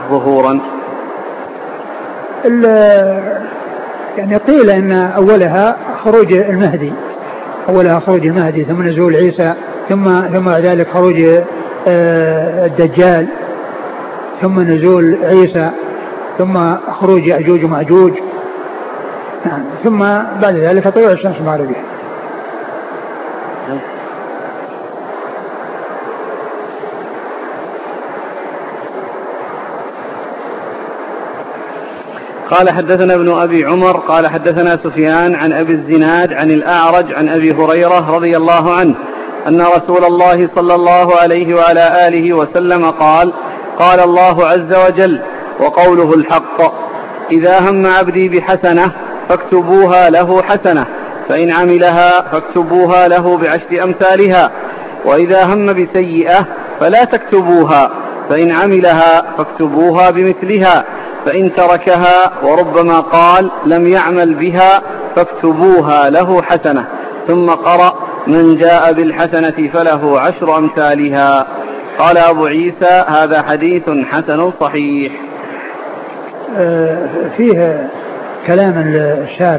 ظهورا؟ يعني قيل إن أولها خروج المهدي ثم نزول عيسى ثم ذلك خروج الدجال ثم نزول عيسى ثم خروج يأجوج ومأجوج، ثم بعد ذلك طلوع الشمس مغربها. قال حدثنا ابن أبي عمر قال حدثنا سفيان عن أبي الزناد عن الأعرج عن أبي هريرة رضي الله عنه أن رسول الله صلى الله عليه وعلى آله وسلم قال: قال الله عز وجل وقوله الحق: إذا هم عبدي بحسنة فاكتبوها له حسنة، فإن عملها فاكتبوها له بعشر أمثالها، وإذا هم بسيئة فلا تكتبوها، فإن عملها فاكتبوها بمثلها، فإن تركها وربما قال لم يعمل بها فاكتبوها له حسنة. ثم قرأ: من جاء بالحسنة فله عشر أمثالها. قال أبو عيسى: هذا حديث حسن صحيح. فيه كلام الشارع